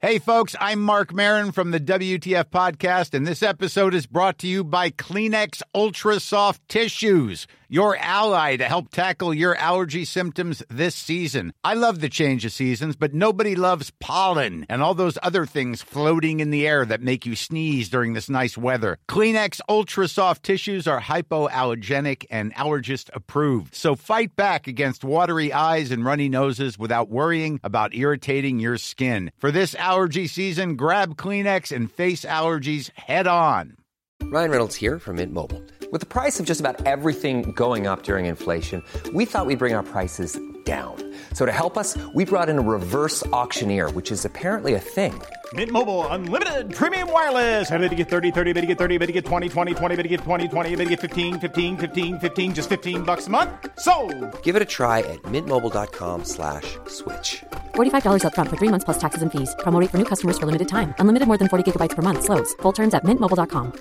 Hey, folks, I'm Mark Maron from the WTF Podcast, and this episode is brought to you by Kleenex Ultra Soft Tissues, your ally to help tackle your allergy symptoms this season. I love the change of seasons, but nobody loves pollen and all those other things floating in the air that make you sneeze during this nice weather. Kleenex Ultra Soft Tissues are hypoallergenic and allergist approved, so fight back against watery eyes and runny noses without worrying about irritating your skin. For this allergy season, grab Kleenex and face allergies head on. Ryan Reynolds here from Mint Mobile. With the price of just about everything going up during inflation, we thought we'd bring our prices down. So to help us, we brought in a reverse auctioneer, which is apparently a thing. Mint Mobile Unlimited Premium Wireless. How to get 30, 30, bit to get 30, bit to get 20, 20, 20, bit to get 20, 20, bit to get 15, 15, 15, 15, just $15 a month? Sold! Give it a try at mintmobile.com/switch. $45 up front for 3 months plus taxes and fees. Promo rate for new customers for limited time. Unlimited more than 40 gigabytes per month. Slows full terms at mintmobile.com.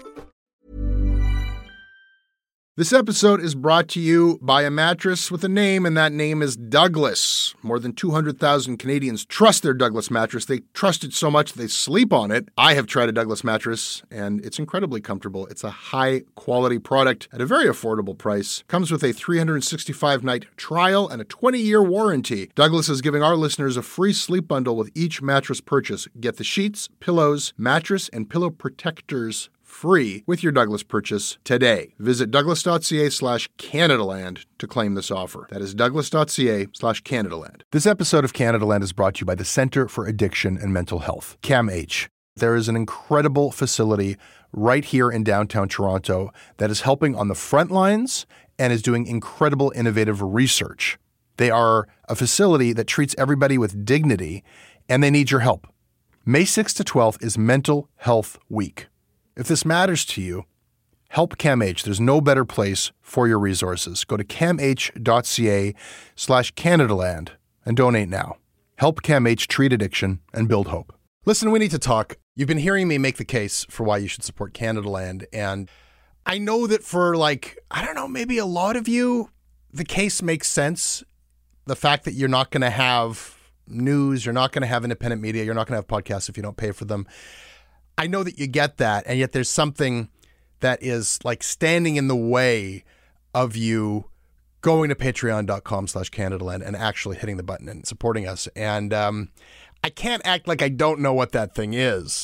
This episode is brought to you by a mattress with a name, and that name is Douglas. More than 200,000 Canadians trust their Douglas mattress. They trust it so much they sleep on it. I have tried a Douglas mattress, and it's incredibly comfortable. It's a high-quality product at a very affordable price. Comes with a 365-night trial and a 20-year warranty. Douglas is giving our listeners a free sleep bundle with each mattress purchase. Get the sheets, pillows, mattress, and pillow protectors free with your Douglas purchase today. Visit douglas.ca/Canadaland to claim this offer. That is douglas.ca/Canadaland. This episode of Canadaland is brought to you by the Centre for Addiction and Mental Health, CAMH. There is an incredible facility right here in downtown Toronto that is helping on the front lines and is doing incredible innovative research. They are a facility that treats everybody with dignity, and they need your help. May 6th to 12th is Mental Health Week. If this matters to you, help CAMH. There's no better place for your resources. Go to camh.ca/Canadaland and donate now. Help CAMH treat addiction and build hope. Listen, we need to talk. You've been hearing me make the case for why you should support Canadaland. And I know that for maybe a lot of you, the case makes sense. The fact that you're not going to have news, you're not going to have independent media, you're not going to have podcasts if you don't pay for them. I know that you get that, and yet there's something that is like standing in the way of you going to patreon.com/Canadaland and actually hitting the button and supporting us. And I can't act like I don't know what that thing is.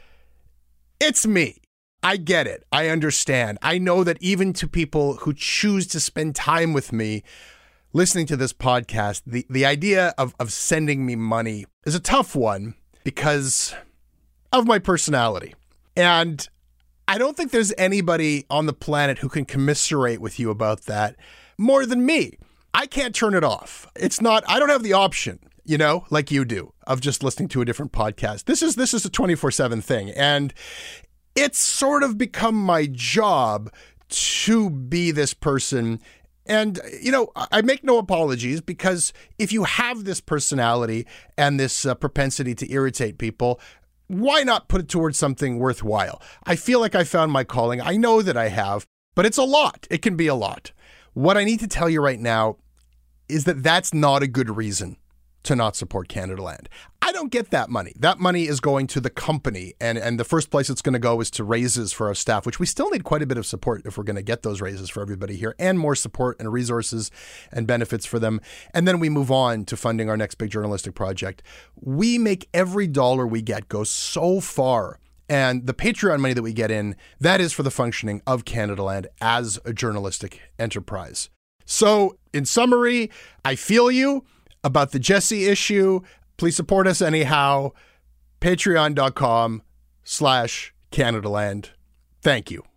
It's me. I get it. I understand. I know that even to people who choose to spend time with me listening to this podcast, the idea of sending me money is a tough one because of my personality. And I don't think there's anybody on the planet who can commiserate with you about that more than me. I can't turn it off. I don't have the option, like you do, of just listening to a different podcast. This is a 24/7 thing. And it's sort of become my job to be this person. And, I make no apologies, because if you have this personality and this propensity to irritate people, why not put it towards something worthwhile? I feel like I found my calling. I know that I have, but it's a lot. It can be a lot. What I need to tell you right now is that that's not a good reason to not support Canadaland. I don't get that money. That money is going to the company, and the first place it's going to go is to raises for our staff, which we still need quite a bit of support if we're going to get those raises for everybody here, and more support and resources and benefits for them. And then we move on to funding our next big journalistic project. We make every dollar we get go so far. And the Patreon money that we get in, that is for the functioning of Canadaland as a journalistic enterprise. So in summary, I feel you about the Jesse issue. Please support us anyhow. Patreon.com/Canadaland. Thank you.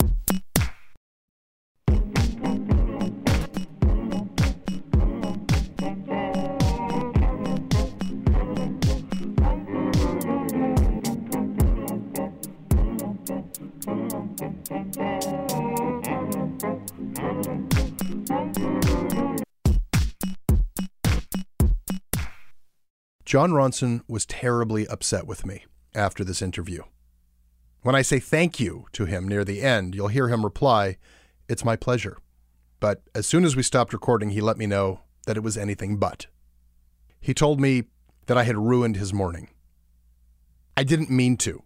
Jon Ronson was terribly upset with me after this interview. When I say thank you to him near the end, you'll hear him reply, "It's my pleasure." But as soon as we stopped recording, he let me know that it was anything but. He told me that I had ruined his morning. I didn't mean to.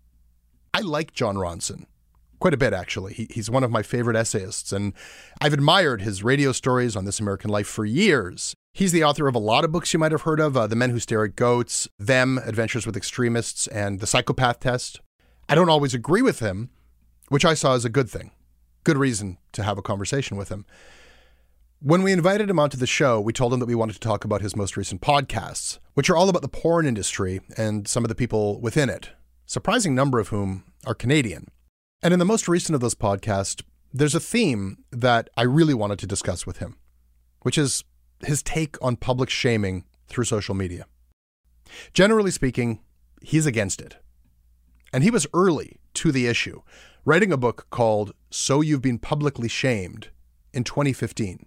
I like Jon Ronson quite a bit, actually. He's one of my favorite essayists, and I've admired his radio stories on This American Life for years. He's the author of a lot of books you might have heard of, The Men Who Stare at Goats, Them, Adventures with Extremists, and The Psychopath Test. I don't always agree with him, which I saw as a good thing. Good reason to have a conversation with him. When we invited him onto the show, we told him that we wanted to talk about his most recent podcasts, which are all about the porn industry and some of the people within it, surprising number of whom are Canadian. And in the most recent of those podcasts, there's a theme that I really wanted to discuss with him, which is his take on public shaming through social media. Generally speaking, he's against it. And he was early to the issue, writing a book called So You've Been Publicly Shamed in 2015.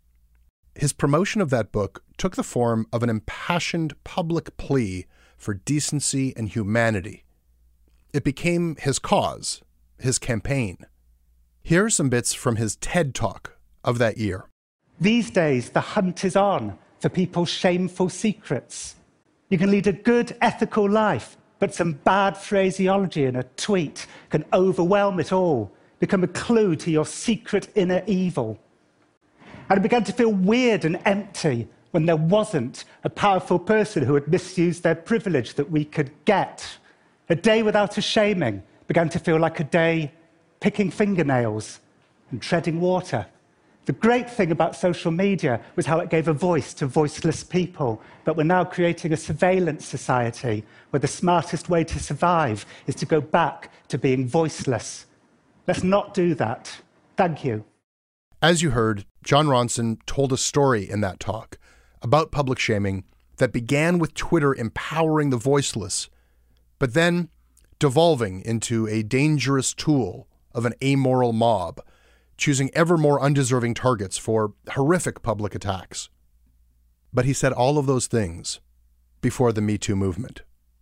His promotion of that book took the form of an impassioned public plea for decency and humanity. It became his cause, his campaign. Here are some bits from his TED Talk of that year. These days, the hunt is on for people's shameful secrets. You can lead a good, ethical life, but some bad phraseology in a tweet can overwhelm it all, become a clue to your secret inner evil. And it began to feel weird and empty when there wasn't a powerful person who had misused their privilege that we could get. A day without a shaming began to feel like a day picking fingernails and treading water. The great thing about social media was how it gave a voice to voiceless people, but we're now creating a surveillance society where the smartest way to survive is to go back to being voiceless. Let's not do that. Thank you. As you heard, Jon Ronson told a story in that talk about public shaming that began with Twitter empowering the voiceless, but then devolving into a dangerous tool of an amoral mob, choosing ever more undeserving targets for horrific public attacks. But he said all of those things before the Me Too movement.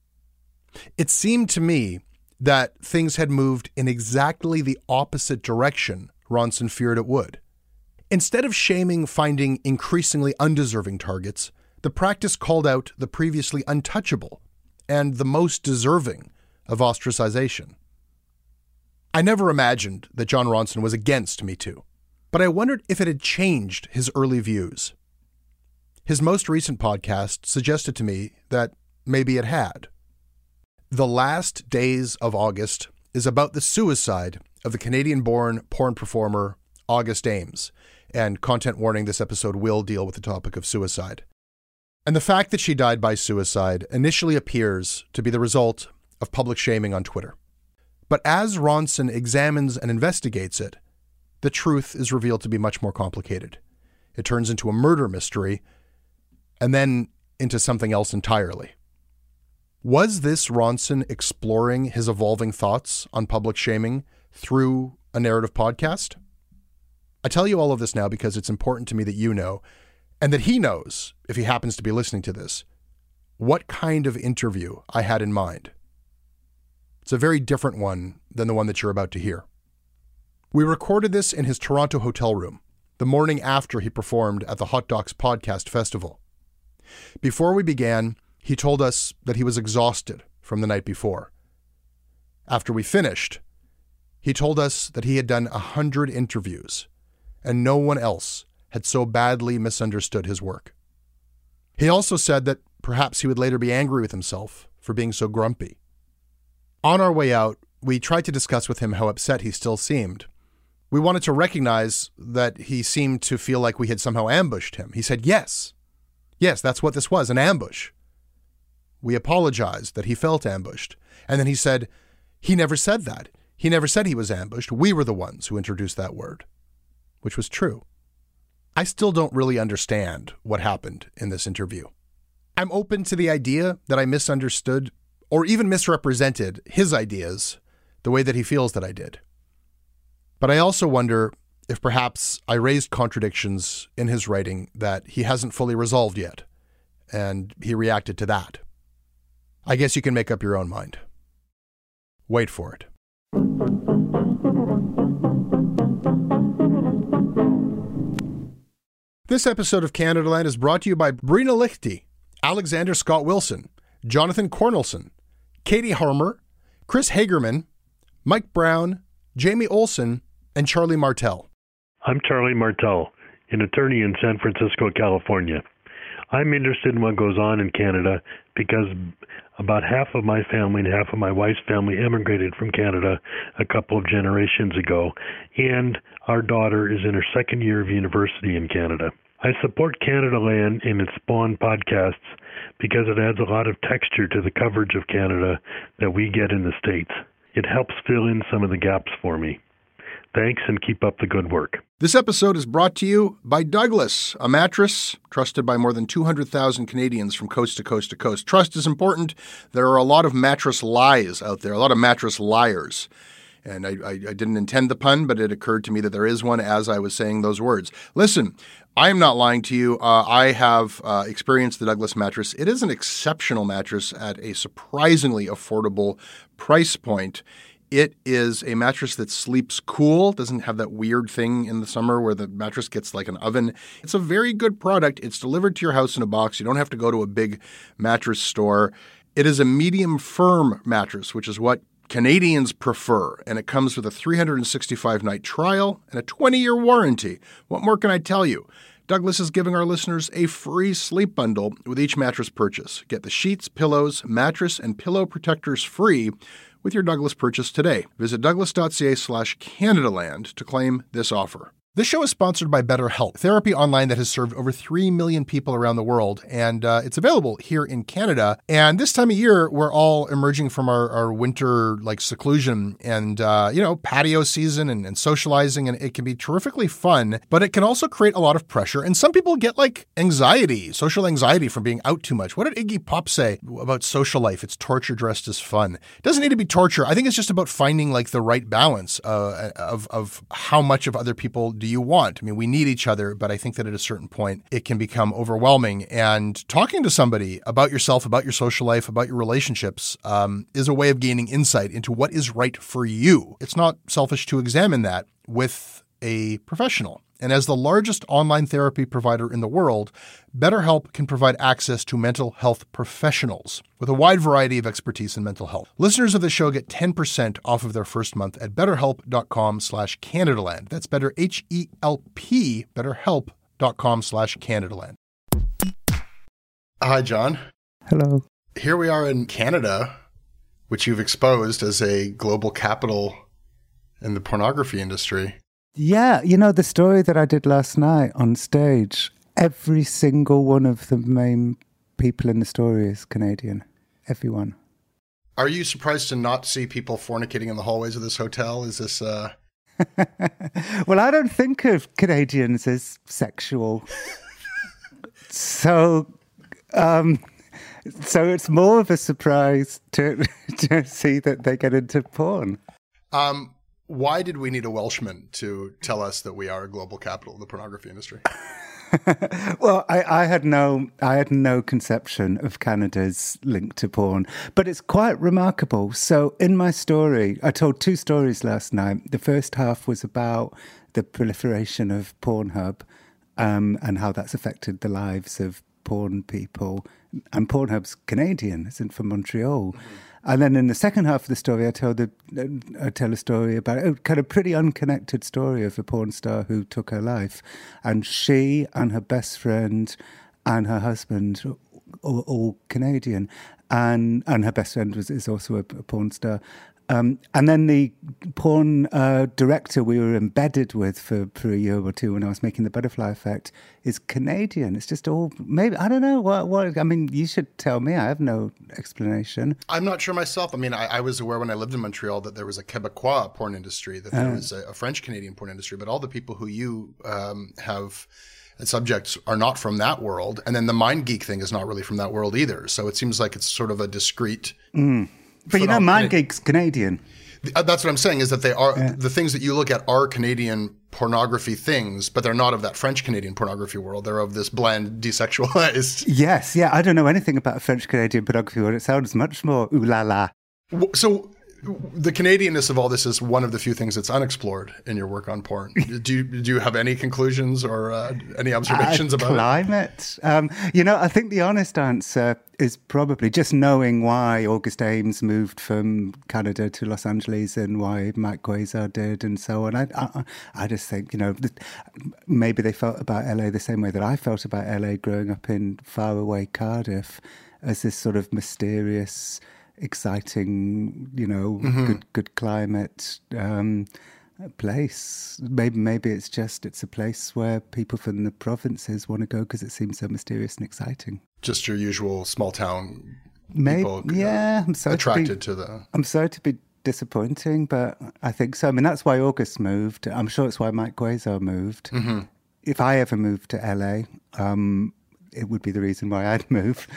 It seemed to me that things had moved in exactly the opposite direction Ronson feared it would. Instead of shaming finding increasingly undeserving targets, the practice called out the previously untouchable and the most deserving of ostracization. I never imagined that Jon Ronson was against Me Too, but I wondered if it had changed his early views. His most recent podcast suggested to me that maybe it had. The Last Days of August is about the suicide of the Canadian-born porn performer August Ames, and content warning, this episode will deal with the topic of suicide. And the fact that she died by suicide initially appears to be the result of public shaming on Twitter. But as Ronson examines and investigates it, the truth is revealed to be much more complicated. It turns into a murder mystery, and then into something else entirely. Was this Ronson exploring his evolving thoughts on public shaming through a narrative podcast? I tell you all of this now because it's important to me that you know, and that he knows, if he happens to be listening to this, what kind of interview I had in mind. It's a very different one than the one that you're about to hear. We recorded this in his Toronto hotel room, the morning after he performed at the Hot Docs Podcast Festival. Before we began, he told us that he was exhausted from the night before. After we finished, he told us that he had done 100 interviews, and no one else had so badly misunderstood his work. He also said that perhaps he would later be angry with himself for being so grumpy. On our way out, we tried to discuss with him how upset he still seemed. We wanted to recognize that he seemed to feel like we had somehow ambushed him. He said, yes, that's what this was, an ambush. We apologized that he felt ambushed. And then he said, he never said that. He never said he was ambushed. We were the ones who introduced that word, which was true. I still don't really understand what happened in this interview. I'm open to the idea that I misunderstood or even misrepresented his ideas the way that he feels that I did. But I also wonder if perhaps I raised contradictions in his writing that he hasn't fully resolved yet, and he reacted to that. I guess you can make up your own mind. Wait for it. This episode of Canadaland is brought to you by Brina Lichty, Alexander Scott Wilson, Jonathan Cornelson, Katie Harmer, Chris Hagerman, Mike Brown, Jamie Olson, and Charlie Martel. I'm Charlie Martel, an attorney in San Francisco, California. I'm interested in what goes on in Canada because about half of my family and half of my wife's family immigrated from Canada a couple of generations ago, and our daughter is in her second year of university in Canada. I support Canada Land and its Spawn podcasts because it adds a lot of texture to the coverage of Canada that we get in the States. It helps fill in some of the gaps for me. Thanks, and keep up the good work. This episode is brought to you by Douglas, a mattress trusted by more than 200,000 Canadians from coast to coast to coast. Trust is important. There are a lot of mattress lies out there, a lot of mattress liars. And I didn't intend the pun, but it occurred to me that there is one as I was saying those words. Listen, I am not lying to you. I have experienced the Douglas mattress. It is an exceptional mattress at a surprisingly affordable price point. It is a mattress that sleeps cool, doesn't have that weird thing in the summer where the mattress gets like an oven. It's a very good product. It's delivered to your house in a box. You don't have to go to a big mattress store. It is a medium firm mattress, which is what Canadians prefer, and it comes with a 365-night trial and a 20-year warranty. What more can I tell you? Douglas is giving our listeners a free sleep bundle with each mattress purchase. Get the sheets, pillows, mattress, and pillow protectors free with your Douglas purchase today. Visit douglas.ca/Canadaland to claim this offer. This show is sponsored by BetterHelp, therapy online that has served over 3 million people around the world, and it's available here in Canada. And this time of year, we're all emerging from our winter seclusion and patio season and socializing, and it can be terrifically fun, but it can also create a lot of pressure. And some people get anxiety, social anxiety from being out too much. What did Iggy Pop say about social life? It's torture dressed as fun. It doesn't need to be torture. I think it's just about finding the right balance of how much of other people do you want. I mean, we need each other, but I think that at a certain point, it can become overwhelming. And talking to somebody about yourself, about your social life, about your relationships is a way of gaining insight into what is right for you. It's not selfish to examine that with a professional. And as the largest online therapy provider in the world, BetterHelp can provide access to mental health professionals with a wide variety of expertise in mental health. Listeners of the show get 10% off of their first month at betterhelp.com/Canadaland. That's better, H-E-L-P, betterhelp.com/Canadaland. Hi, John. Hello. Here we are in Canada, which you've exposed as a global capital in the pornography industry. Yeah, the story that I did last night on stage, every single one of the main people in the story is Canadian. Everyone. Are you surprised to not see people fornicating in the hallways of this hotel? Is this... Well, I don't think of Canadians as sexual. So it's more of a surprise to see that they get into porn. Why did we need a Welshman to tell us that we are a global capital of the pornography industry? Well, I had no conception of Canada's link to porn, but it's quite remarkable. So in my story, I told 2 stories last night. The first half was about the proliferation of Pornhub and how that's affected the lives of porn people. And Pornhub's Canadian, it's from Montreal. Mm-hmm. And then in the second half of the story, I tell a story about a kind of pretty unconnected story of a porn star who took her life. And she and her best friend and her husband are all Canadian. And her best friend is also a porn star. And then the porn director we were embedded with for a year or two when I was making The Butterfly Effect is Canadian. It's just all, maybe, I don't know, what I mean, you should tell me. I have no explanation. I'm not sure myself. I mean, I was aware when I lived in Montreal that there was a Quebecois porn industry, that there was a French-Canadian porn industry, but all the people who you have as subjects are not from that world. And then the Mind Geek thing is not really from that world either. So it seems like it's sort of a discrete... But Mind Geek's Canadian. That's what I'm saying, is that they are the things that you look at are Canadian pornography things, but they're not of that French-Canadian pornography world. They're of this bland, desexualized. Yes, yeah. I don't know anything about French-Canadian pornography world. It sounds much more ooh la la. So the Canadianness of all this is one of the few things that's unexplored in your work on porn. Do you have any conclusions or any observations about climate? I think the honest answer is probably just knowing why August Ames moved from Canada to Los Angeles and why Mike Quasar did and so on. I just think, maybe they felt about LA the same way that I felt about LA growing up in faraway Cardiff, as this sort of mysterious, exciting, good climate place. Maybe it's a place where people from the provinces want to go because it seems so mysterious and exciting. Just your usual small town people. I'm sorry attracted to the. I'm sorry to be disappointing, but I think so. I mean, that's why August moved. I'm sure it's why Mike Quasar moved. Mm-hmm. If I ever moved to LA, it would be the reason why I'd move.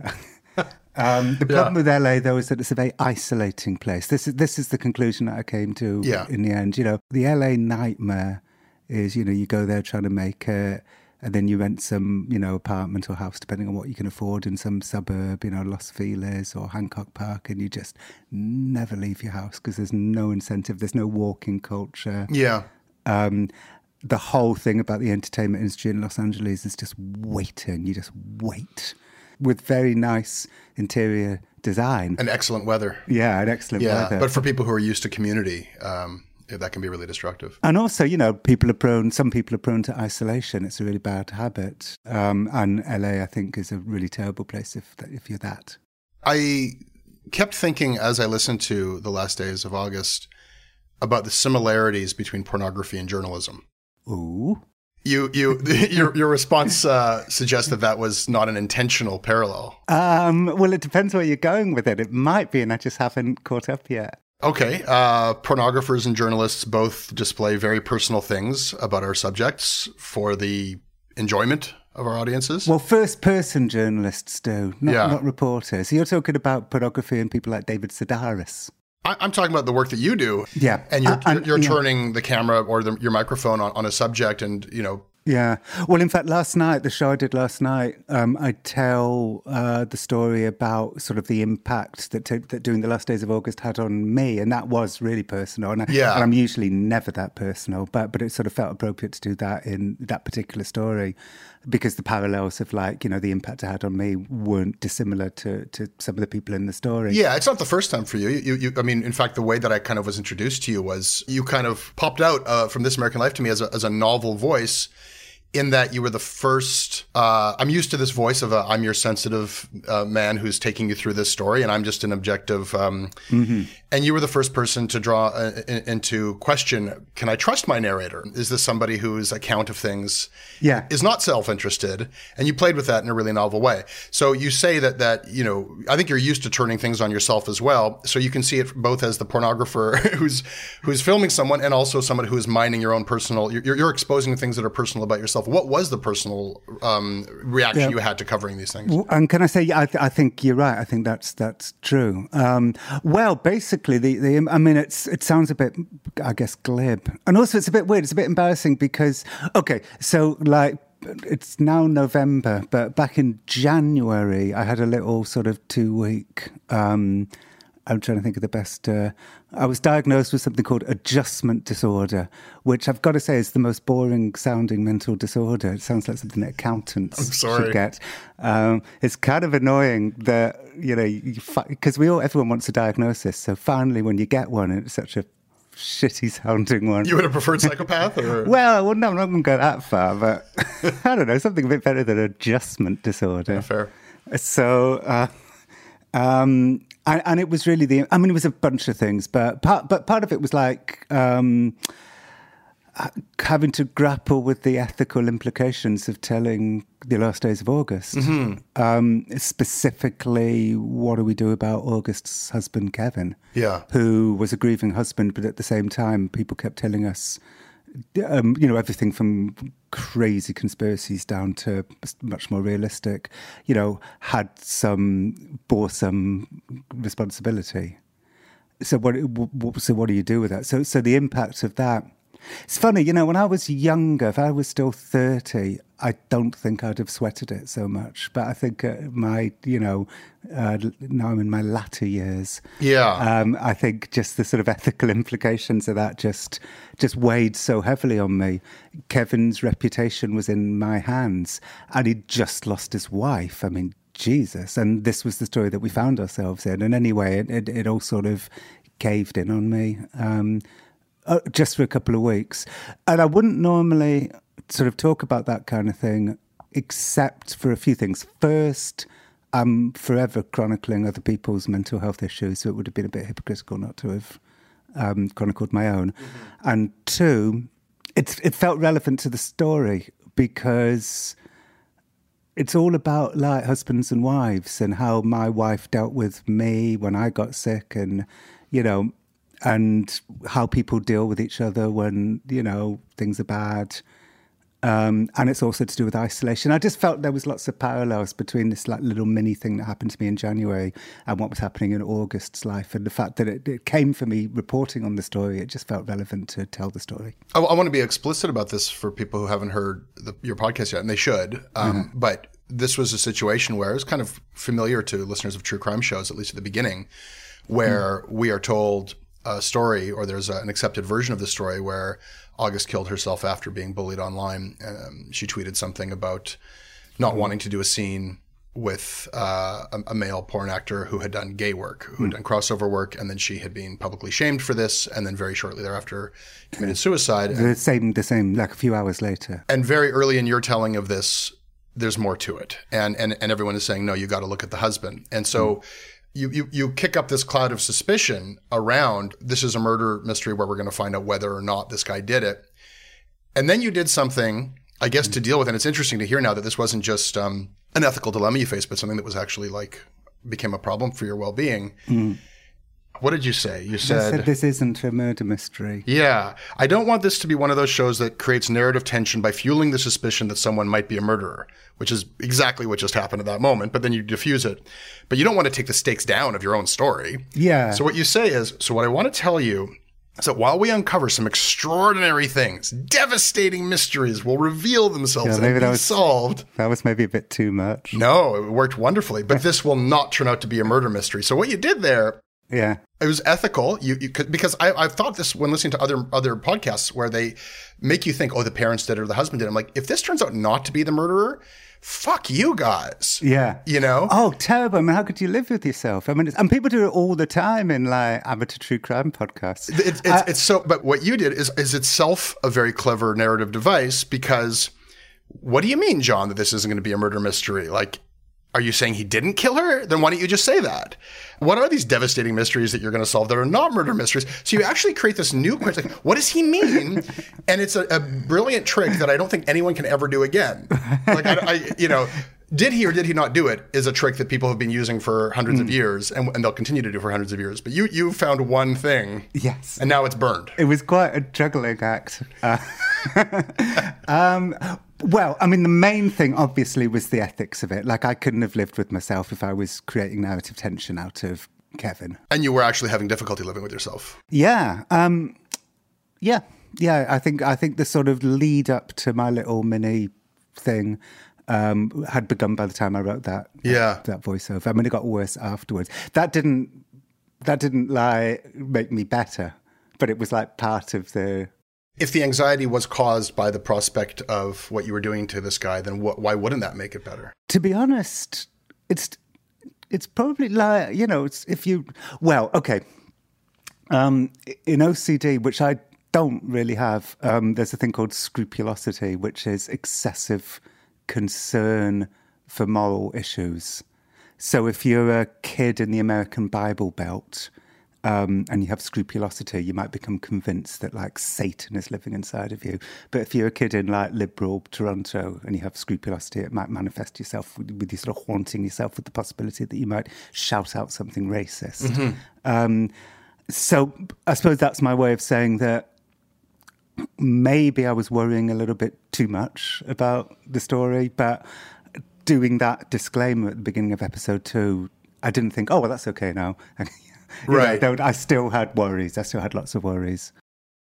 The problem with LA, though, is that it's a very isolating place. This is the conclusion that I came to in the end. The LA nightmare is, you go there trying to make it, and then you rent some, apartment or house, depending on what you can afford, in some suburb, Los Feliz or Hancock Park, and you just never leave your house because there's no incentive, there's no walking culture. Yeah. The whole thing about the entertainment industry in Los Angeles is just waiting. You just wait. With very nice interior design. And excellent weather. Yeah, and excellent weather. But for people who are used to community, that can be really destructive. And also, some people are prone to isolation. It's a really bad habit. And LA, I think, is a really terrible place if you're that. I kept thinking as I listened to The Last Days of August about the similarities between pornography and journalism. Ooh. Your response suggests that was not an intentional parallel. Well, it depends where you're going with it. It might be, and I just haven't caught up yet. Okay. Pornographers and journalists both display very personal things about our subjects for the enjoyment of our audiences. Well, first-person journalists do, not reporters. You're talking about pornography and people like David Sedaris. I'm talking about the work that you do. Yeah. And you're turning the camera or your microphone on a subject and, Yeah. Well, in fact, the show I did last night, I tell the story about sort of the impact that doing The Last Days of August had on me. And that was really personal. And I'm usually never that personal, but it sort of felt appropriate to do that in that particular story because the parallels of the impact it had on me weren't dissimilar to some of the people in the story. Yeah, it's not the first time for you. I mean, in fact, the way that I kind of was introduced to you was you kind of popped out from This American Life to me as a novel voice, in that you were the first, I'm used to this voice of I'm your sensitive man who's taking you through this story, and I'm just an objective. And you were the first person to draw into question, can I trust my narrator? Is this somebody whose account of things is not self-interested? And you played with that in a really novel way. So you say that I think you're used to turning things on yourself as well. So you can see it both as the pornographer who's filming someone and also someone who is mining your own personal, you're exposing things that are personal about yourself. What was the personal reaction you had to covering these things? And can I say, I think you're right. I think that's true. Well, basically, it sounds a bit, I guess, glib. And also it's a bit weird. It's a bit embarrassing because, it's now November, but back in January, I had a little sort of 2-week, I'm trying to think of the best. I was diagnosed with something called adjustment disorder, which I've got to say is the most boring sounding mental disorder. It sounds like something that accountants should get. It's kind of annoying that, because everyone wants a diagnosis. So finally, when you get one, it's such a shitty sounding one. You would have preferred psychopath? Or? Well, no, I'm not going to go that far, but I don't know, something a bit better than adjustment disorder. Yeah, fair. So, and it was really it was a bunch of things, but part of it was having to grapple with the ethical implications of telling The Last Days of August. Mm-hmm. Specifically, what do we do about August's husband, Kevin? Yeah. Who was a grieving husband, but at the same time, people kept telling us, everything from crazy conspiracies down to much more realistic, bore some responsibility. So what do you do with that? So the impact of that It's funny, when I was younger, if I was still 30, I don't think I'd have sweated it so much. But I think now I'm in my latter years. Yeah. I think just the sort of ethical implications of that just weighed so heavily on me. Kevin's reputation was in my hands, and he'd just lost his wife. I mean, Jesus. And this was the story that we found ourselves in. And anyway, it all sort of caved in on me. Just for a couple of weeks. And I wouldn't normally sort of talk about that kind of thing, except for a few things. First, I'm forever chronicling other people's mental health issues, so it would have been a bit hypocritical not to have chronicled my own. Mm-hmm. And two, it felt relevant to the story because it's all about like husbands and wives and how my wife dealt with me when I got sick and, and how people deal with each other when, things are bad. And it's also to do with isolation. I just felt there was lots of parallels between this like little mini thing that happened to me in January and what was happening in August's life. And the fact that it came for me reporting on the story, it just felt relevant to tell the story. I want to be explicit about this for people who haven't heard your podcast yet, and they should. But this was a situation where it was kind of familiar to listeners of true crime shows, at least at the beginning, where we are told a story, or there's an accepted version of the story where August killed herself after being bullied online. She tweeted something about not wanting to do a scene with a male porn actor who had done gay work, who had done crossover work, and then she had been publicly shamed for this, and then very shortly thereafter committed suicide. The same, like a few hours later. And very early in your telling of this, there's more to it. And everyone is saying, no, you got to look at the husband. And so you kick up this cloud of suspicion around this is a murder mystery where we're going to find out whether or not this guy did it. And then you did something, I guess, to deal with, and it's interesting to hear now that this wasn't just an ethical dilemma you faced, but something that was actually became a problem for your well-being. What did you say? You said this isn't a murder mystery. Yeah. I don't want this to be one of those shows that creates narrative tension by fueling the suspicion that someone might be a murderer, which is exactly what just happened at that moment, but then you diffuse it. But you don't want to take the stakes down of your own story. Yeah. So what you say is, so what I want to tell you is that while we uncover some extraordinary things, devastating mysteries will reveal themselves and be solved. That was maybe a bit too much. No, it worked wonderfully, but this will not turn out to be a murder mystery. So what you did there, yeah, it was ethical. You could, because I've thought this when listening to other podcasts where they make you think, oh, the parents did it or the husband did it. I'm like, if this turns out not to be the murderer, fuck you guys. Yeah. Oh, terrible. I mean, how could you live with yourself? I mean, and people do it all the time in like amateur true crime podcasts. It's so, but what you did is itself a very clever narrative device, because what do you mean, John, that this isn't going to be a murder mystery? Like, are you saying he didn't kill her? Then why don't you just say that? What are these devastating mysteries that you're going to solve that are not murder mysteries? So you actually create this new question. Like, what does he mean? And it's a brilliant trick that I don't think anyone can ever do again. Like, did he or did he not do it is a trick that people have been using for hundreds of years, and they'll continue to do for hundreds of years. But you found one thing. Yes. And now it's burned. It was quite a juggling act. Well, I mean, the main thing, obviously, was the ethics of it. Like, I couldn't have lived with myself if I was creating narrative tension out of Kevin. And you were actually having difficulty living with yourself. Yeah. Yeah. I think the sort of lead up to my little mini thing had begun by the time I wrote that voiceover. I mean, it got worse afterwards. That didn't like make me better, but it was like part of the... If the anxiety was caused by the prospect of what you were doing to this guy, then why wouldn't that make it better? To be honest, it's probably like, it's if you... Well, okay. In OCD, which I don't really have, there's a thing called scrupulosity, which is excessive concern for moral issues. So if you're a kid in the American Bible Belt... and you have scrupulosity, you might become convinced that like Satan is living inside of you. But if you're a kid in like liberal Toronto and you have scrupulosity, it might manifest yourself with you sort of haunting yourself with the possibility that you might shout out something racist. Mm-hmm. So I suppose that's my way of saying that maybe I was worrying a little bit too much about the story, but doing that disclaimer at the beginning of episode 2, I didn't think, oh, well, that's okay now. Right. I still had worries. I still had lots of worries.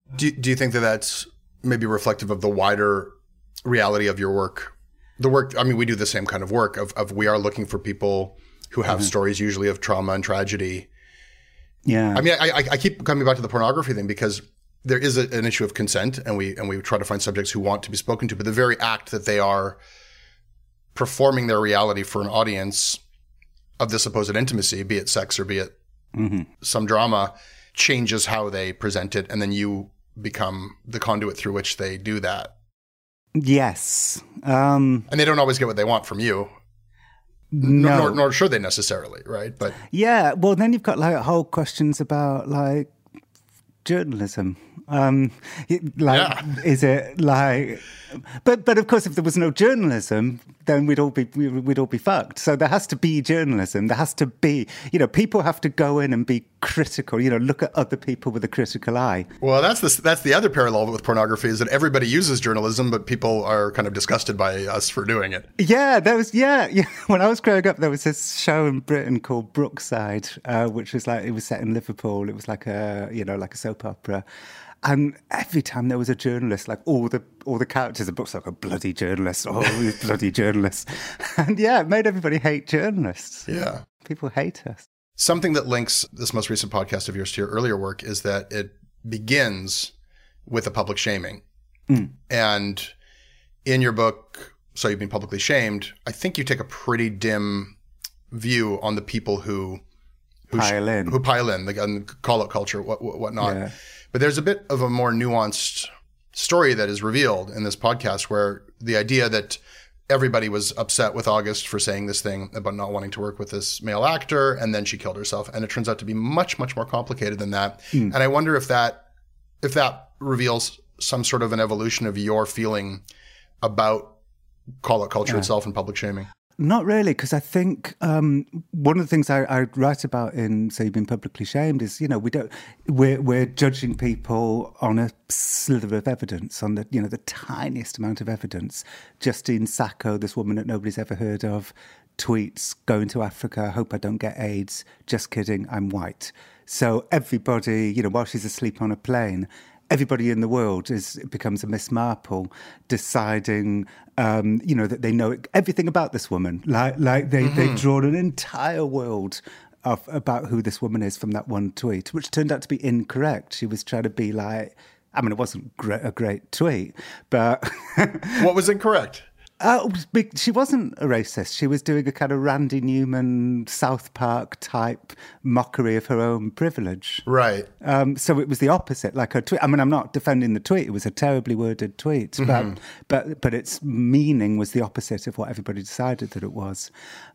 Do you think that that's maybe reflective of the wider reality of your work? The work, I mean, we do the same kind of work of we are looking for people who have stories usually of trauma and tragedy. Yeah. I mean, I keep coming back to the pornography thing because there is an issue of consent, and we try to find subjects who want to be spoken to, but the very act that they are performing their reality for an audience of this supposed intimacy, be it sex or be it some drama, changes how they present it, and then you become the conduit through which they do that. Yes. And they don't always get what they want from you. No. Nor should they necessarily, right? But yeah, well, then you've got like whole questions about like journalism. Is it like? But of course, if there was no journalism, then we'd all be fucked. So there has to be journalism. There has to be, people have to go in and be critical. Look at other people with a critical eye. Well, that's the other parallel with pornography is that everybody uses journalism, but people are kind of disgusted by us for doing it. Yeah, when I was growing up, there was this show in Britain called Brookside, which was it was set in Liverpool. It was like a soap opera. And every time there was a journalist, like all the characters in books, like a bloody journalist, bloody journalist. And yeah, it made everybody hate journalists. Yeah. People hate us. Something that links this most recent podcast of yours to your earlier work is that it begins with a public shaming. And in your book, So You've Been Publicly Shamed, I think you take a pretty dim view on the people who pile in, and call out culture, whatnot. Yeah. But there's a bit of a more nuanced story that is revealed in this podcast where the idea that everybody was upset with August for saying this thing about not wanting to work with this male actor, and then she killed herself. And it turns out to be much, much more complicated than that. And I wonder if that reveals some sort of an evolution of your feeling about call out culture itself and public shaming. Not really, because I think one of the things I write about in So You've Been Publicly Shamed is, we're judging people on a slither of evidence, on the tiniest amount of evidence. Justine Sacco, this woman that nobody's ever heard of, tweets, going to Africa, hope I don't get AIDS, just kidding, I'm white. So everybody, while she's asleep on a plane, everybody in the world becomes a Miss Marple, deciding, that they know everything about this woman. They've drawn an entire world about who this woman is from that one tweet, which turned out to be incorrect. She was trying to be it wasn't a great tweet, but... What was incorrect? She wasn't a racist. She was doing a kind of Randy Newman, South Park type mockery of her own privilege. Right. So it was the opposite, like her tweet. I mean, I'm not defending the tweet. It was a terribly worded tweet, but its meaning was the opposite of what everybody decided that it was.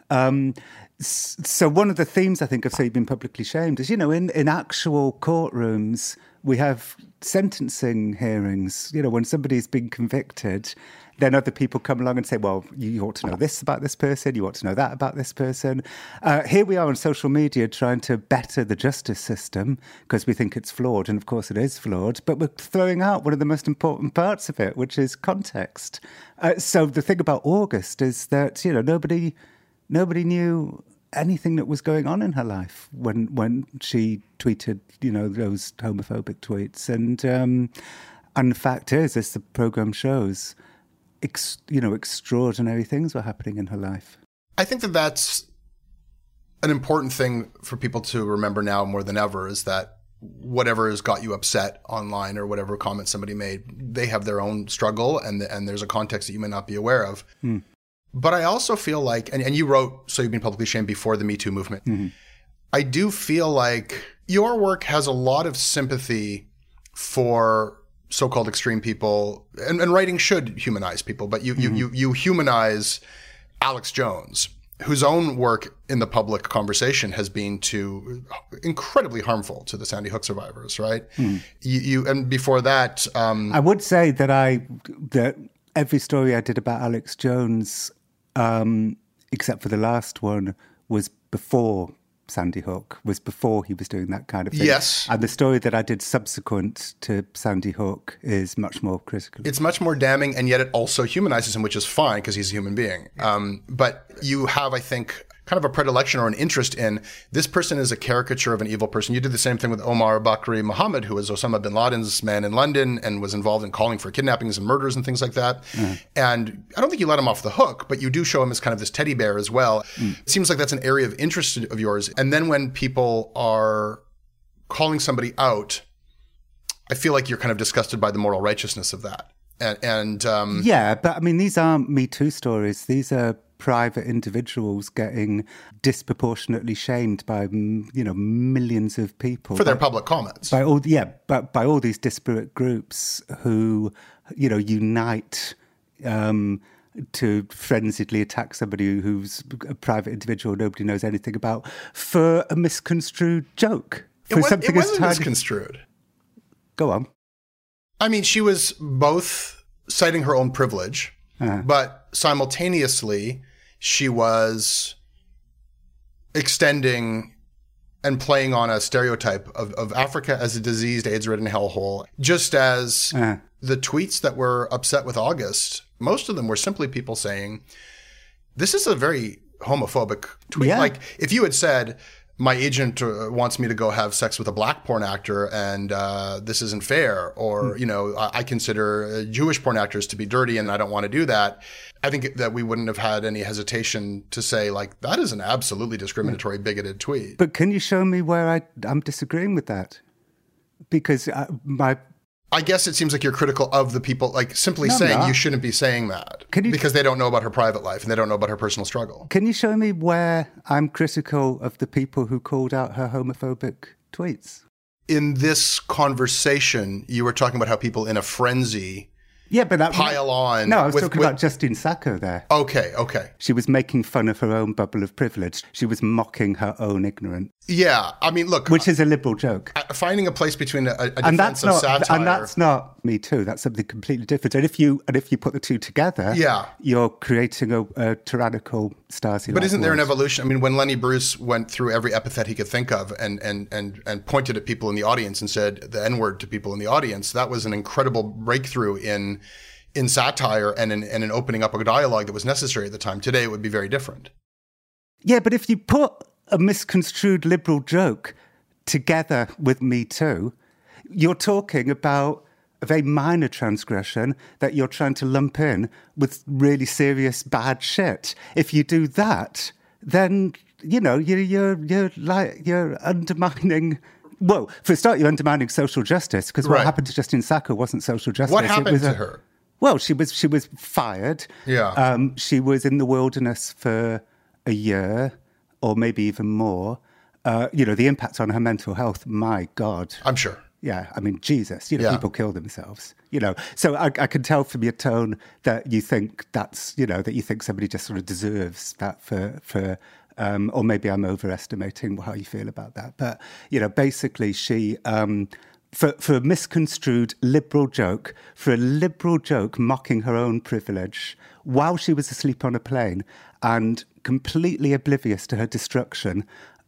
So one of the themes, I think, of So You've Been Publicly Shamed is, in actual courtrooms, we have sentencing hearings. When somebody's been convicted, then other people come along and say, well, you ought to know this about this person, you ought to know that about this person. Here we are on social media trying to better the justice system because we think it's flawed, and of course it is flawed, but we're throwing out one of the most important parts of it, which is context. So the thing about August is that, nobody knew anything that was going on in her life when she tweeted, those homophobic tweets. And the fact is, as the programme shows, extraordinary things were happening in her life. I think that that's an important thing for people to remember now more than ever, is that whatever has got you upset online or whatever comment somebody made, they have their own struggle and there's a context that you may not be aware of. But I also feel like, and you wrote So You've Been Publicly Shamed before the Me Too movement. I do feel like your work has a lot of sympathy for so-called extreme people, and writing should humanize people, but you humanize Alex Jones, whose own work in the public conversation has been incredibly harmful to the Sandy Hook survivors, right? And before that, I would say that every story I did about Alex Jones, except for the last one, was before Sandy Hook, was before he was doing that kind of thing. Yes. And the story that I did subsequent to Sandy Hook is much more critical. It's much more damning, and yet it also humanizes him, which is fine because he's a human being. But you have, I think, kind of a predilection or an interest in this person is a caricature of an evil person. You did the same thing with Omar Bakri Muhammad, who was Osama bin Laden's man in London and was involved in calling for kidnappings and murders and things like that. And I don't think you let him off the hook, but you do show him as kind of this teddy bear as well. It seems like that's an area of interest of yours. And then when people are calling somebody out, I feel like you're kind of disgusted by the moral righteousness of that. Yeah, but I mean, these aren't Me Too stories. These are private individuals getting disproportionately shamed by, millions of people. For their public comments. By all these disparate groups who, unite to frenziedly attack somebody who's a private individual nobody knows anything about for a misconstrued joke. It wasn't misconstrued. Go on. I mean, she was both citing her own privilege, but simultaneously she was extending and playing on a stereotype of Africa as a diseased, AIDS-ridden hellhole. Just as the tweets that were upset with August, most of them were simply people saying, this is a very homophobic tweet. Yeah. Like, if you had said, my agent wants me to go have sex with a black porn actor and this isn't fair, or, I consider Jewish porn actors to be dirty and I don't want to do that, I think that we wouldn't have had any hesitation to say, like, that is an absolutely discriminatory, bigoted tweet. But can you show me where I'm disagreeing with that? Because I guess it seems like you're critical of the people, like simply saying you shouldn't be saying that because they don't know about her private life and they don't know about her personal struggle. Can you show me where I'm critical of the people who called out her homophobic tweets? In this conversation, you were talking about how people in a frenzy pile on. No, I was talking about Justine Sacco there. Okay. She was making fun of her own bubble of privilege. She was mocking her own ignorance. Yeah, I mean, look. Which is a liberal joke. Finding a place between a defense of satire. And that's not Me Too. That's something completely different. And if you put the two together, you're creating a tyrannical Stasi. But isn't there an evolution? I mean, when Lenny Bruce went through every epithet he could think of and pointed at people in the audience and said the N-word to people in the audience, that was an incredible breakthrough in satire and in opening up a dialogue that was necessary at the time. Today, it would be very different. Yeah, but if you put a misconstrued liberal joke together with Me Too, you're talking about a very minor transgression that you're trying to lump in with really serious bad shit. If you do that, then you're undermining. Well, for a start, you're undermining social justice because what happened to Justine Sacco wasn't social justice. What happened to her? Well, she was fired. Yeah. She was in the wilderness for a year, or maybe even more. The impact on her mental health, my God. I'm sure. Yeah, I mean, Jesus, people kill themselves, So I can tell from your tone that you think that you think somebody just sort of deserves that for or maybe I'm overestimating how you feel about that. But, basically she, for a misconstrued liberal joke, for a liberal joke mocking her own privilege while she was asleep on a plane and completely oblivious to her destruction,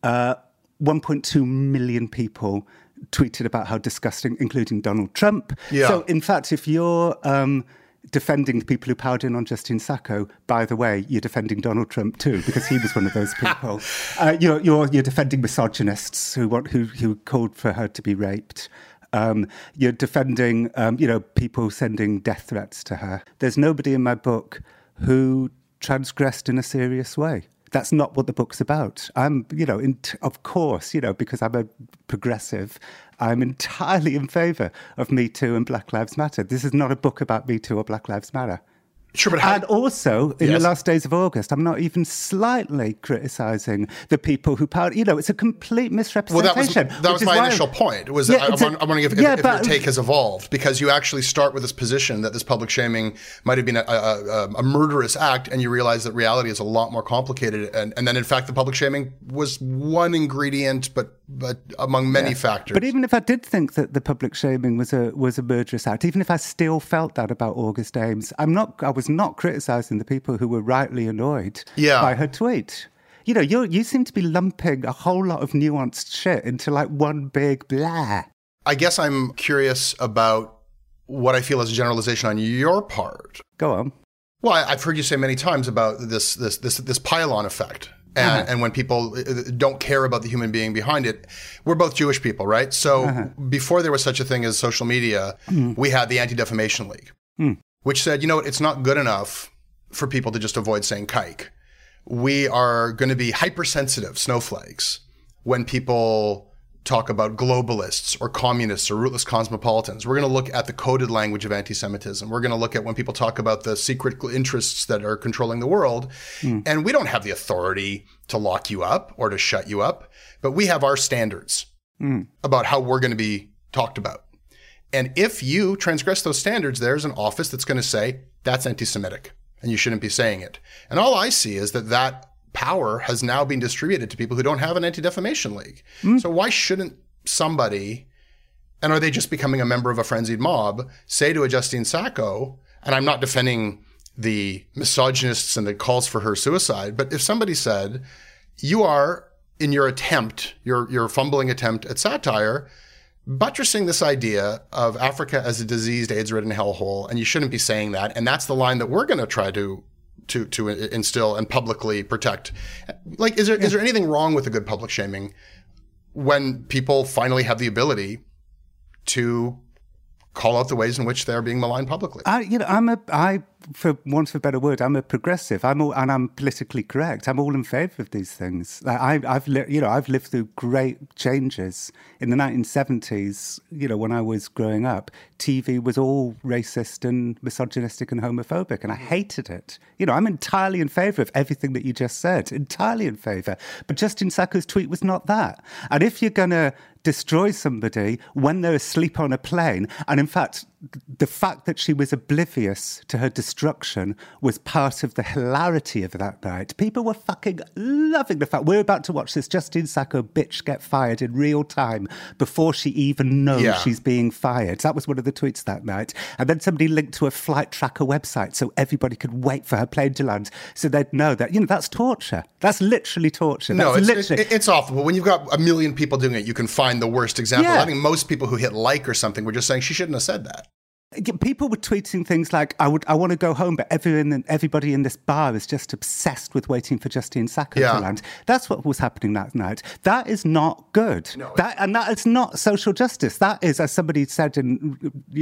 1.2 million people tweeted about how disgusting, including Donald Trump. Yeah. So, in fact, if you're defending the people who powered in on Justine Sacco, by the way, you're defending Donald Trump too, because he was one of those people. You're defending misogynists who called for her to be raped. You're defending, people sending death threats to her. There's nobody in my book who transgressed in a serious way. That's not what the book's about. I'm, of course, because I'm a progressive, I'm entirely in favour of Me Too and Black Lives Matter. This is not a book about Me Too or Black Lives Matter. Sure, but and also, in the last days of August, I'm not even slightly criticising the people who powered. It's a complete misrepresentation. Well, that was my initial point. I wondering if your take has evolved, because you actually start with this position that this public shaming might have been a murderous act, and you realize that reality is a lot more complicated. And then, in fact, the public shaming was one ingredient, but among many factors. But even if I did think that the public shaming was a murderous act, even if I still felt that about August Ames, I was not criticising the people who were rightly annoyed by her tweet. You seem to be lumping a whole lot of nuanced shit into like one big blah. I guess I'm curious about what I feel is a generalization on your part. Go on. Well, I've heard you say many times about this pile-on effect. And when people don't care about the human being behind it, we're both Jewish people, right? So before there was such a thing as social media, we had the Anti-Defamation League, which said, you know what, it's not good enough for people to just avoid saying kike. We are going to be hypersensitive snowflakes when people talk about globalists or communists or rootless cosmopolitans. We're going to look at the coded language of anti-Semitism. We're going to look at when people talk about the secret interests that are controlling the world. And we don't have the authority to lock you up or to shut you up, but we have our standards about how we're going to be talked about. And if you transgress those standards, there's an office that's going to say, that's anti-Semitic and you shouldn't be saying it. And all I see is that power has now been distributed to people who don't have an Anti-Defamation League. So why shouldn't somebody, and are they just becoming a member of a frenzied mob, say to a Justine Sacco, and I'm not defending the misogynists and the calls for her suicide, but if somebody said, you are, in your attempt, your fumbling attempt at satire, buttressing this idea of Africa as a diseased, AIDS-ridden hellhole, and you shouldn't be saying that, and that's the line that we're going to try to instill and publicly protect. Like, is there anything wrong with a good public shaming when people finally have the ability to call out the ways in which they're being maligned publicly? For want of a better word, I'm a progressive. I'm politically correct. I'm all in favour of these things. I've lived through great changes in the 1970s. When I was growing up, TV was all racist and misogynistic and homophobic, and I hated it. I'm entirely in favour of everything that you just said. Entirely in favour. But Justine Sacco's tweet was not that. And if you're going to destroy somebody when they're asleep on a plane, and in fact, the fact that she was oblivious to her destruction was part of the hilarity of that night. People were fucking loving the fact we're about to watch this Justine Sacco bitch get fired in real time before she even knows she's being fired. That was one of the tweets that night. And then somebody linked to a flight tracker website so everybody could wait for her plane to land so they'd know that, that's torture. That's literally torture. It's awful. But when you've got a million people doing it, you can find the worst example. I think most people who hit like or something were just saying she shouldn't have said that. People were tweeting things like, I want to go home, but everybody in this bar is just obsessed with waiting for Justine Sacco to land. That's what was happening that night. That is not good. No. That is not social justice. That is, as somebody said in,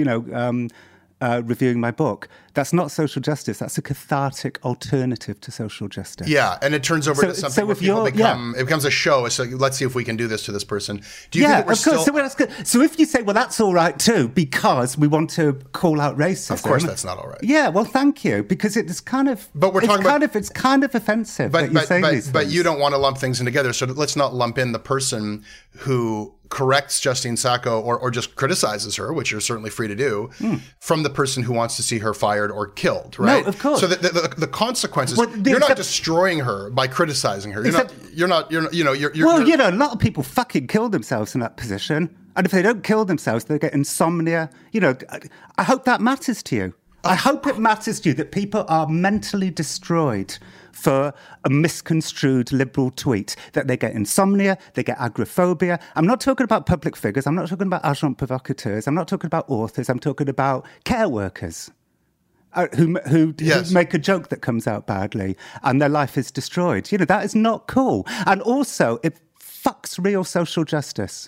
reviewing my book, that's not social justice. That's a cathartic alternative to social justice. Yeah, and it turns over to something where people become, it becomes a show. So let's see if we can do this to this person. Do you think that we're still... So if you say, well, that's all right too, because we want to call out racism. Of course that's not all right. Yeah, well, thank you, because it's kind of... But we're talking it's kind of offensive that you're saying these things. But you don't want to lump things in together, so let's not lump in the person who corrects Justine Sacco or just criticizes her, which you're certainly free to do, from the person who wants to see her fired or killed, right? No, of course. So the consequences, you're not destroying her by criticizing her. A lot of people fucking kill themselves in that position. And if they don't kill themselves, they get insomnia. I hope that matters to you. I hope it matters to you that people are mentally destroyed for a misconstrued liberal tweet, that they get insomnia, they get agoraphobia. I'm not talking about public figures. I'm not talking about agent provocateurs. I'm not talking about authors. I'm talking about care workers who make a joke that comes out badly and their life is destroyed. That is not cool. And also, it fucks real social justice.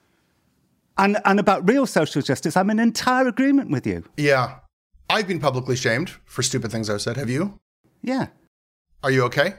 And about real social justice, I'm in entire agreement with you. Yeah. I've been publicly shamed for stupid things I've said. Have you? Yeah. Are you okay?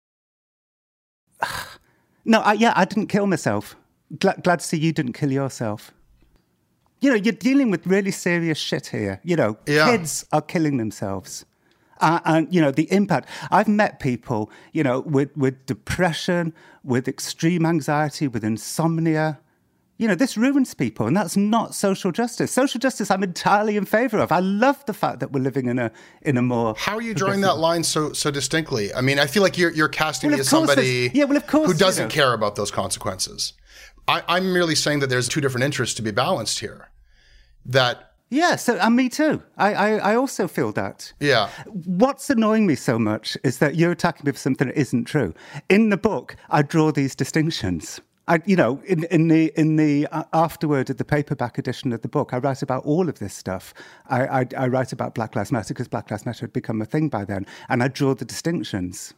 No, I didn't kill myself. Glad to see you didn't kill yourself. You're dealing with really serious shit here. Kids are killing themselves. And the impact. I've met people, with depression, with extreme anxiety, with insomnia. This ruins people, and that's not social justice. Social justice, I'm entirely in favour of. I love the fact that we're living in a more... How are you drawing that line so distinctly? I mean, I feel like you're casting me as somebody who doesn't care about those consequences. I'm merely saying that there's two different interests to be balanced here. And me too. I also feel that. Yeah. What's annoying me so much is that you're attacking me for something that isn't true. In the book, I draw these distinctions. In the afterword of the paperback edition of the book, I write about all of this stuff. I write about Black Lives Matter because Black Lives Matter had become a thing by then, and I draw the distinctions.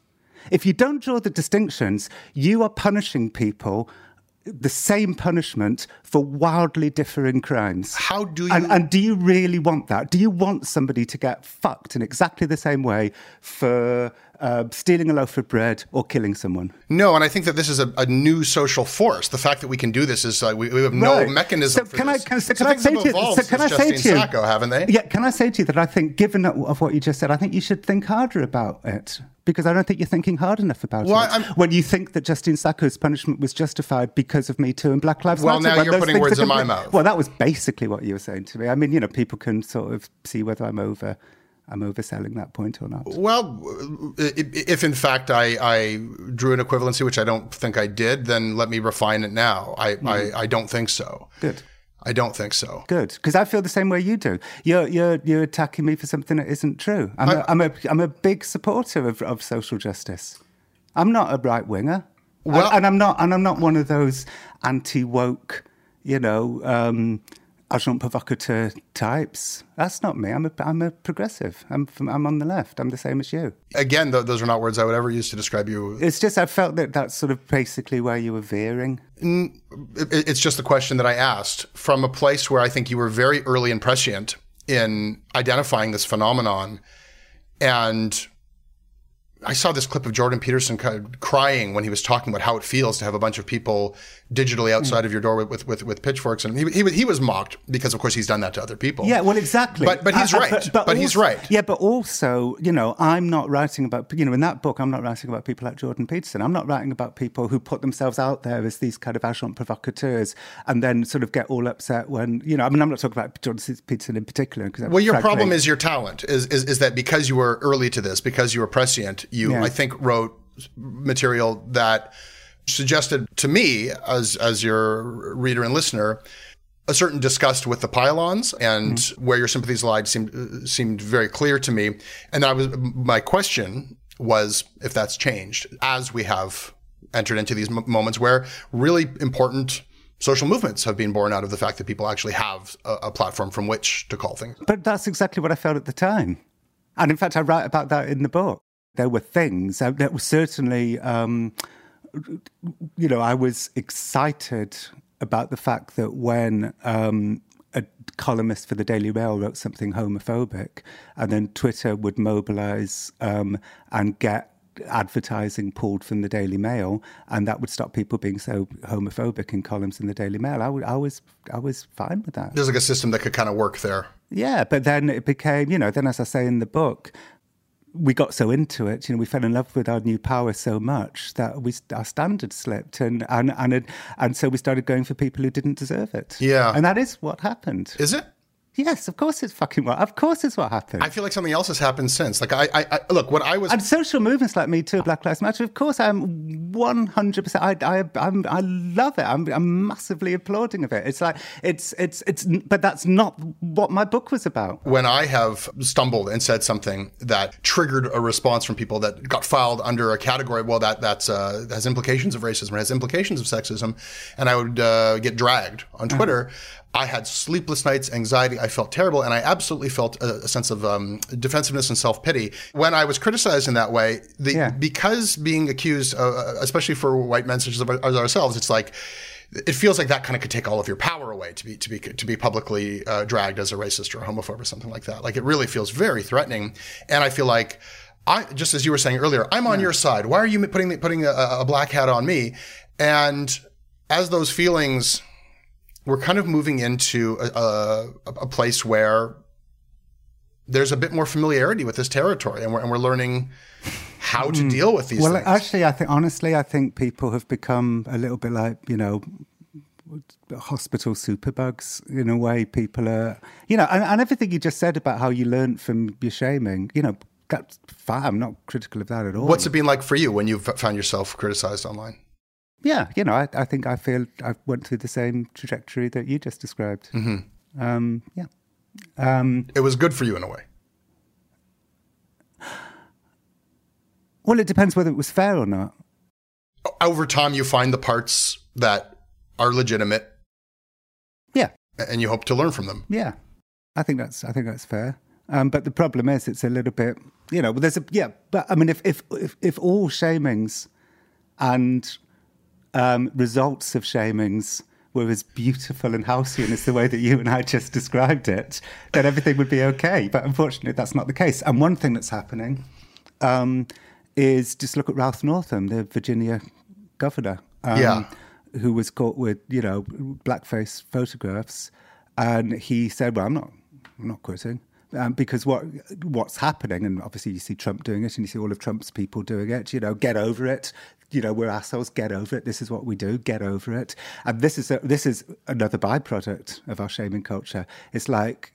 If you don't draw the distinctions, you are punishing people the same punishment for wildly differing crimes. How do you... And do you really want that? Do you want somebody to get fucked in exactly the same way for stealing a loaf of bread or killing someone? No, and I think that this is a new social force. The fact that we can do this is we have no mechanism for this. Can I say to you, Sacco, haven't they? Yeah, can I say to you that I think, given of what you just said, I think you should think harder about it. Because I don't think you're thinking hard enough about it. When you think that Justine Sacco's punishment was justified because of Me Too and Black Lives Matter. Well, now you're putting words in my mouth. Well, that was basically what you were saying to me. I mean, you know, people can sort of see whether I'm overselling that point or not. Well, if in fact I drew an equivalency, which I don't think I did, then let me refine it now. I don't think so. Good. I don't think so. Good, because I feel the same way you do. You're attacking me for something that isn't true. I'm a big supporter of social justice. I'm not a right winger, and I'm not one of those anti-woke, agent provocateur types. That's not me. I'm a progressive. I'm on the left. I'm the same as you. Again, those are not words I would ever use to describe you. It's just I felt that that's sort of basically where you were veering. It's just the question that I asked from a place where I think you were very early and prescient in identifying this phenomenon. And I saw this clip of Jordan Peterson crying when he was talking about how it feels to have a bunch of people digitally outside of your door with pitchforks, and he was mocked because, of course, he's done that to other people. Yeah, well, exactly. But he's right. But he's right. Yeah, but also, I'm not writing about, in that book, I'm not writing about people like Jordan Peterson. I'm not writing about people who put themselves out there as these kind of agent provocateurs and then sort of get all upset when, I'm not talking about Jordan Peterson in particular. Well, your problem is your talent, is that because you were early to this, because you were prescient, I think, wrote material that suggested to me, as your reader and listener, a certain disgust with the pylons and where your sympathies lied seemed very clear to me. And my question was if that's changed as we have entered into these moments where really important social movements have been born out of the fact that people actually have a platform from which to call things. But that's exactly what I felt at the time. And in fact, I write about that in the book. There were things that were certainly, I was excited about the fact that when a columnist for the Daily Mail wrote something homophobic, and then Twitter would mobilise and get advertising pulled from the Daily Mail, and that would stop people being so homophobic in columns in the Daily Mail. I was fine with that. There's like a system that could kind of work there. Yeah, but then it became, then as I say in the book, we got so into it, we fell in love with our new power so much that our standards slipped, and so we started going for people who didn't deserve it. Yeah, and that is what happened. Is it? Yes, of course it's fucking what. Of course it's what happened. I feel like something else has happened since. Like I look, what I was, and social movements like Me Too, Black Lives Matter. Of course, I'm 100%. I love it. I'm massively applauding of it. It's like it's. But that's not what my book was about. When I have stumbled and said something that triggered a response from people that got filed under a category, well, that has implications of racism, or has implications of sexism, and I would get dragged on Twitter. I had sleepless nights, anxiety. I felt terrible, and I absolutely felt a sense of defensiveness and self-pity. When I was criticized in that way, because being accused, especially for white men such as ourselves, it's like it feels like that kind of could take all of your power away to be publicly dragged as a racist or a homophobe or something like that. Like it really feels very threatening, and I feel like just as you were saying earlier, I'm on your side. Why are you putting a black hat on me? And as those feelings, we're kind of moving into a place where there's a bit more familiarity with this territory, and we're learning how to deal with these things. Well, actually, I think people have become a little bit like, hospital superbugs in a way. People are, and everything you just said about how you learned from your shaming, that's fine. I'm not critical of that at all. What's it been like for you when you've found yourself criticized online? Yeah, I think I feel I went through the same trajectory that you just described. Mm-hmm. It was good for you in a way. Well, it depends whether it was fair or not. Over time, you find the parts that are legitimate. Yeah. And you hope to learn from them. Yeah, I think that's fair. But the problem is, it's a little bit, but I mean, if all shamings and results of shamings were as beautiful and halcyon as the way that you and I just described it, then everything would be okay. But unfortunately, that's not the case. And one thing that's happening is just look at Ralph Northam, the Virginia governor, who was caught with, blackface photographs. And he said, well, I'm not quitting. Because what's happening, and obviously you see Trump doing it and you see all of Trump's people doing it, get over it. We're assholes, get over it. This is what we do, get over it. And this is another byproduct of our shaming culture. It's like,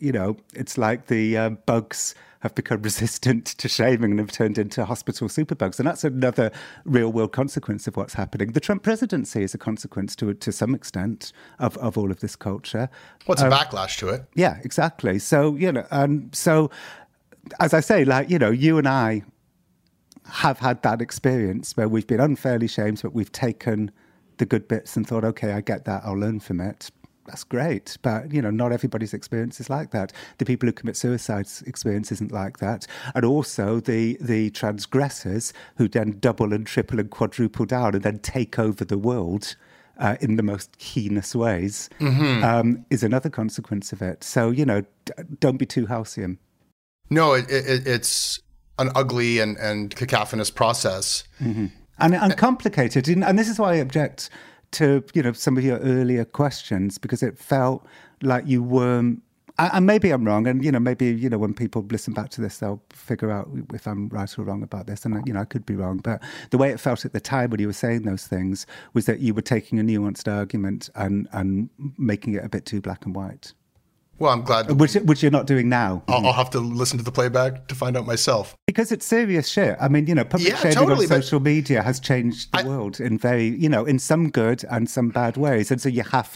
the bugs have become resistant to shaming and have turned into hospital superbugs. And that's another real world consequence of what's happening. The Trump presidency is a consequence to some extent of all of this culture. What's a backlash to it? Yeah, exactly. So, so as I say, you and I have had that experience where we've been unfairly shamed, but we've taken the good bits and thought, okay, I get that, I'll learn from it. That's great. But, not everybody's experience is like that. The people who commit suicide's experience isn't like that. And also the transgressors who then double and triple and quadruple down and then take over the world in the most heinous ways is another consequence of it. So, don't be too halcyon. No, it's an ugly and cacophonous process. Mm-hmm. And complicated. And this is why I object to, some of your earlier questions, because it felt like you weren't, and maybe I'm wrong, and, maybe, when people listen back to this, they'll figure out if I'm right or wrong about this, and, I could be wrong, but the way it felt at the time when you were saying those things was that you were taking a nuanced argument and making it a bit too black and white. Well, I'm glad. Which you're not doing now. I'll have to listen to the playback to find out myself. Because it's serious shit. I mean, public shaming on social media has changed the world in very, in some good and some bad ways. And so you have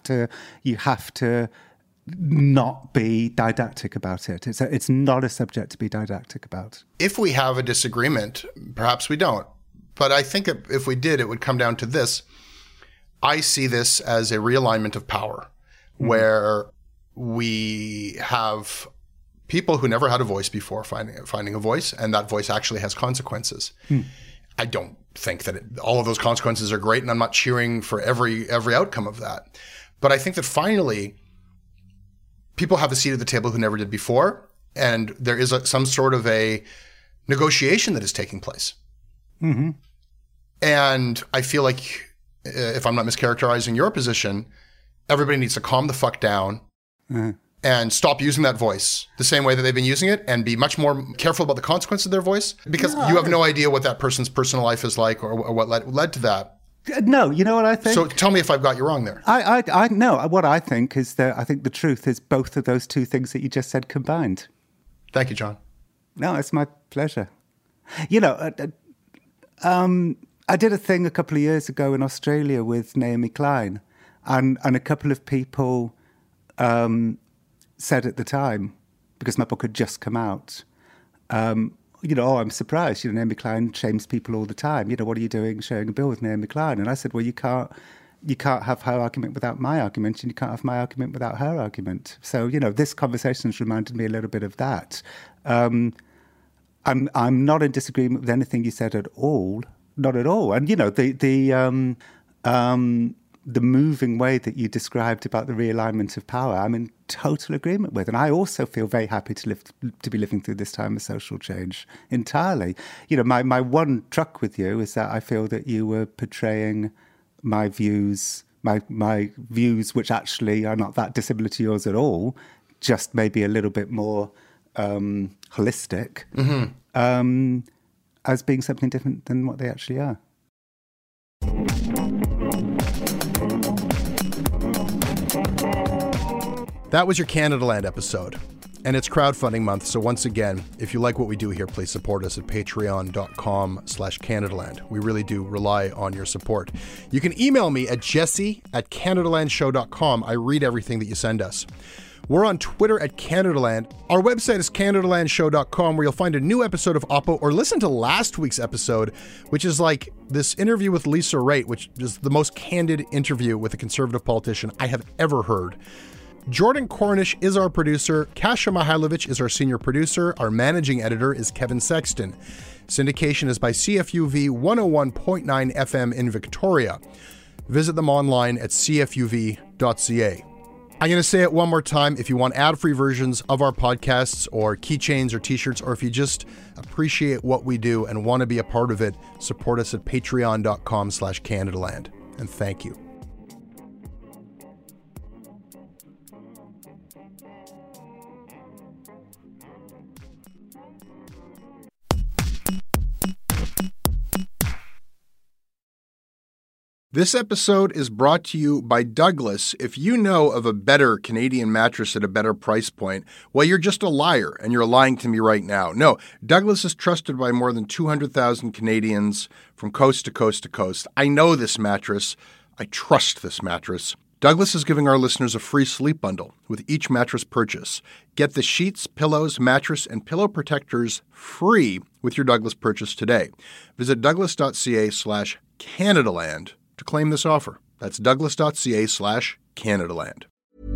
to not be didactic about it. It's not a subject to be didactic about. If we have a disagreement, perhaps we don't. But I think if we did, it would come down to this. I see this as a realignment of power, where we have people who never had a voice before finding a voice, and that voice actually has consequences. I don't think that all of those consequences are great, and I'm not cheering for every outcome of that. But I think that finally, people have a seat at the table who never did before, and there is some sort of a negotiation that is taking place. Mm-hmm. And I feel like, if I'm not mischaracterizing your position, everybody needs to calm the fuck down and stop using that voice the same way that they've been using it, and be much more careful about the consequences of their voice, because you have no idea what that person's personal life is like or what led to that. No, you know what I think? So tell me if I've got you wrong there. I know. What I think is that I think the truth is both of those two things that you just said combined. Thank you, John. No, it's my pleasure. I did a thing a couple of years ago in Australia with Naomi Klein, and a couple of people said at the time, because my book had just come out, I'm surprised. Naomi Klein shames people all the time. What are you doing sharing a bill with Naomi Klein? And I said, well, you can't have her argument without my argument, and you can't have my argument without her argument. So, this conversation has reminded me a little bit of that. I'm not in disagreement with anything you said at all. Not at all. And, the moving way that you described about the realignment of power, I'm in total agreement with. And I also feel very happy to be living through this time of social change entirely. My one truck with you is that I feel that you were portraying my views, my views, which actually are not that dissimilar to yours at all, just maybe a little bit more holistic, as being something different than what they actually are. That was your Canadaland episode, and it's crowdfunding month. So once again, if you like what we do here, please support us at patreon.com/Canadaland. We really do rely on your support. You can email me at jesse@CanadaLandShow.com. I read everything that you send us. We're on Twitter at Canadaland. Our website is CanadaLandShow.com, where you'll find a new episode of Oppo, or listen to last week's episode, which is like this interview with Lisa Raitt, which is the most candid interview with a conservative politician I have ever heard. Jordan Cornish is our producer. Kasia Mihailovic is our senior producer. Our managing editor is Kevin Sexton. Syndication is by CFUV 101.9 FM in Victoria. Visit them online at cfuv.ca. I'm going to say it one more time. If you want ad-free versions of our podcasts or keychains or t-shirts, or if you just appreciate what we do and want to be a part of it, support us at patreon.com/CanadaLand. And thank you. This episode is brought to you by Douglas. If you know of a better Canadian mattress at a better price point, well, you're just a liar, and you're lying to me right now. No, Douglas is trusted by more than 200,000 Canadians from coast to coast to coast. I know this mattress. I trust this mattress. Douglas is giving our listeners a free sleep bundle with each mattress purchase. Get the sheets, pillows, mattress, and pillow protectors free with your Douglas purchase today. Visit douglas.ca/CanadaLand to claim this offer. That's douglas.ca/CanadaLand.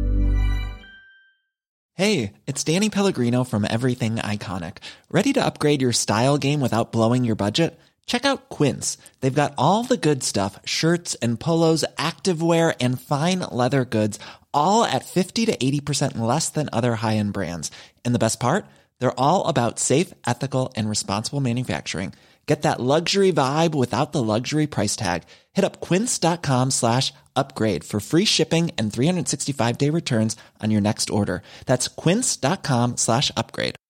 Hey, it's Danny Pellegrino from Everything Iconic. Ready to upgrade your style game without blowing your budget? Check out Quince. They've got all the good stuff, shirts and polos, activewear, and fine leather goods, all at 50 to 80% less than other high-end brands. And the best part? They're all about safe, ethical, and responsible manufacturing. Get that luxury vibe without the luxury price tag. Hit up quince.com/upgrade for free shipping and 365-day returns on your next order. That's quince.com/upgrade.